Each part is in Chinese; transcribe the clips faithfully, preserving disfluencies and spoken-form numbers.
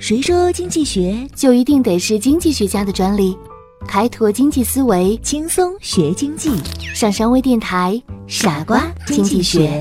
谁说经济学就一定得是经济学家的专利？开拓经济思维， 轻松学经济。 上山微电台，傻瓜经济学。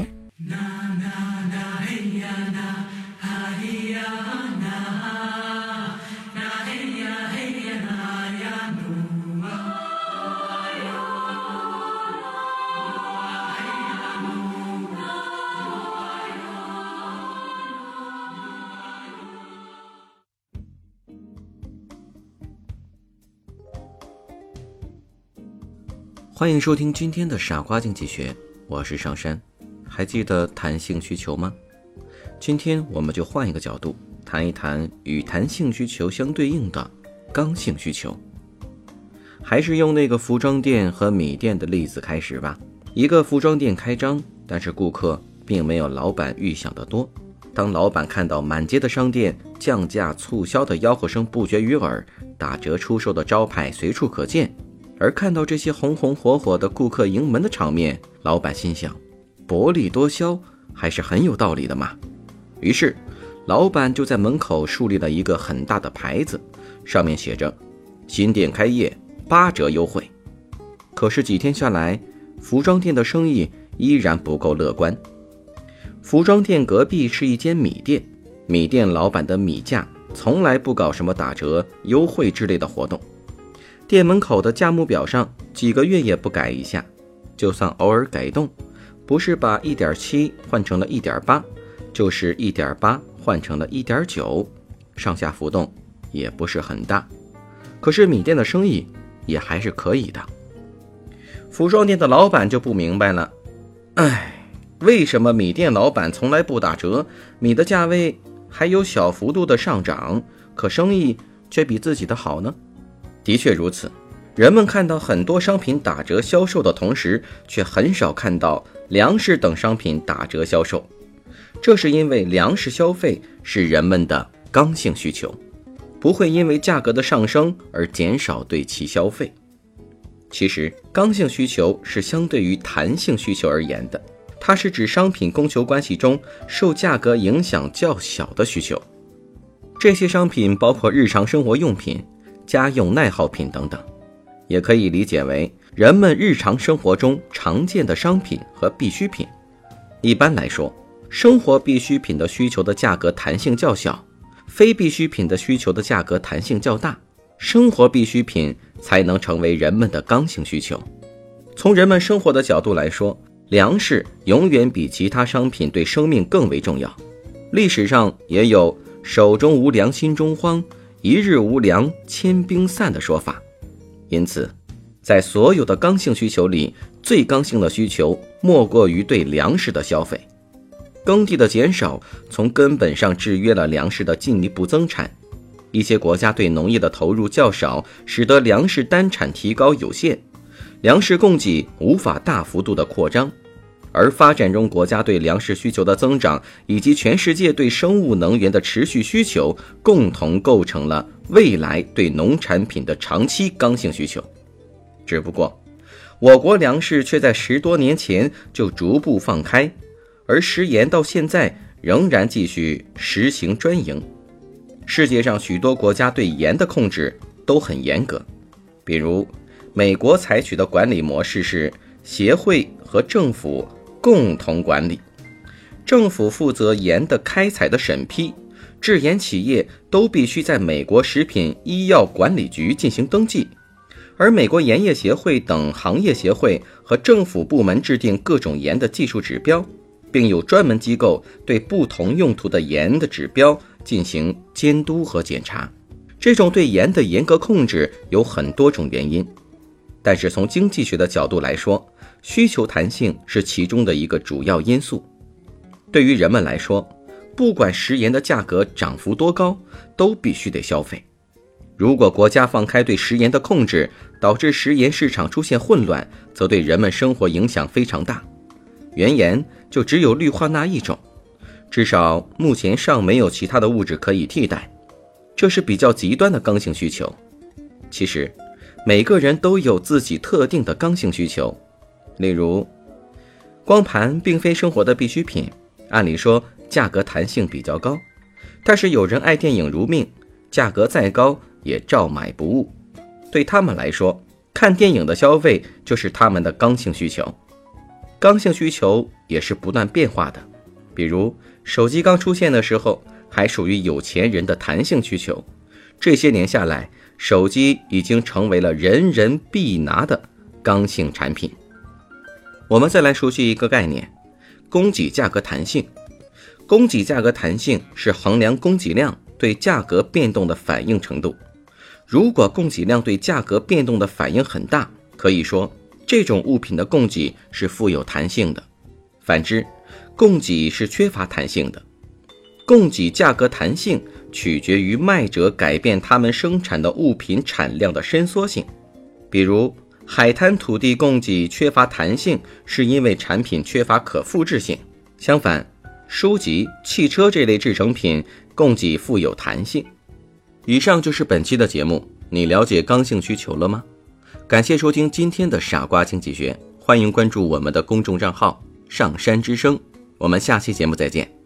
欢迎收听今天的傻瓜经济学，我是上山。还记得弹性需求吗？今天我们就换一个角度，谈一谈与弹性需求相对应的刚性需求。还是用那个服装店和米店的例子开始吧。一个服装店开张，但是顾客并没有老板预想的多。当老板看到满街的商店降价促销的吆喝声不绝于耳，打折出售的招牌随处可见，而看到这些红红火火的顾客迎门的场面，老板心想，薄利多销还是很有道理的嘛。于是老板就在门口树立了一个很大的牌子，上面写着新店开业八折优惠。可是几天下来，服装店的生意依然不够乐观。服装店隔壁是一间米店，米店老板的米价从来不搞什么打折优惠之类的活动，店门口的价目表上几个月也不改一下，就算偶尔改动，不是把 一点七 换成了 一点八， 就是 一点八 换成了 一点九， 上下浮动也不是很大。可是米店的生意也还是可以的。服装店的老板就不明白了，哎，为什么米店老板从来不打折，米的价位还有小幅度的上涨，可生意却比自己的好呢？的确如此，人们看到很多商品打折销售的同时，却很少看到粮食等商品打折销售。这是因为粮食消费是人们的刚性需求，不会因为价格的上升而减少对其消费。其实刚性需求是相对于弹性需求而言的，它是指商品供求关系中受价格影响较小的需求。这些商品包括日常生活用品、家用耐耗品等等，也可以理解为人们日常生活中常见的商品和必需品。一般来说，生活必需品的需求的价格弹性较小，非必需品的需求的价格弹性较大，生活必需品才能成为人们的刚性需求。从人们生活的角度来说，粮食永远比其他商品对生命更为重要。历史上也有手中无粮心中慌，一日无粮千兵散的说法。因此在所有的刚性需求里，最刚性的需求莫过于对粮食的消费。耕地的减少从根本上制约了粮食的进一步增产。一些国家对农业的投入较少，使得粮食单产提高有限，粮食供给无法大幅度的扩张。而发展中国家对粮食需求的增长，以及全世界对生物能源的持续需求，共同构成了未来对农产品的长期刚性需求。只不过我国粮食却在十多年前就逐步放开，而食盐到现在仍然继续实行专营。世界上许多国家对盐的控制都很严格，比如美国采取的管理模式是协会和政府共同管理，政府负责盐的开采的审批，制盐企业都必须在美国食品医药管理局进行登记，而美国盐业协会等行业协会和政府部门制定各种盐的技术指标，并有专门机构对不同用途的盐的指标进行监督和检查。这种对盐的严格控制有很多种原因，但是从经济学的角度来说，需求弹性是其中的一个主要因素。对于人们来说，不管食盐的价格涨幅多高，都必须得消费。如果国家放开对食盐的控制，导致食盐市场出现混乱，则对人们生活影响非常大。原盐就只有氯化钠一种，至少目前尚没有其他的物质可以替代，这是比较极端的刚性需求。其实每个人都有自己特定的刚性需求，例如光盘并非生活的必需品，按理说价格弹性比较高，但是有人爱电影如命， 价格再高也照买不误。对他们来说，看电影的消费就是他们的刚性需求。刚性需求也是不断变化的，比如手机刚出现的时候还属于有钱人的弹性需求，这些年下来，手机已经成为了人人必拿的刚性产品。我们再来熟悉一个概念，供给价格弹性。供给价格弹性是衡量供给量对价格变动的反应程度。如果供给量对价格变动的反应很大，可以说这种物品的供给是富有弹性的。反之，供给是缺乏弹性的。供给价格弹性取决于卖者改变他们生产的物品产量的伸缩性。比如海滩土地供给缺乏弹性，是因为产品缺乏可复制性。相反，书籍、汽车这类制成品供给富有弹性。以上就是本期的节目，你了解刚性需求了吗？感谢收听今天的傻瓜经济学，欢迎关注我们的公众账号上山之声，我们下期节目再见。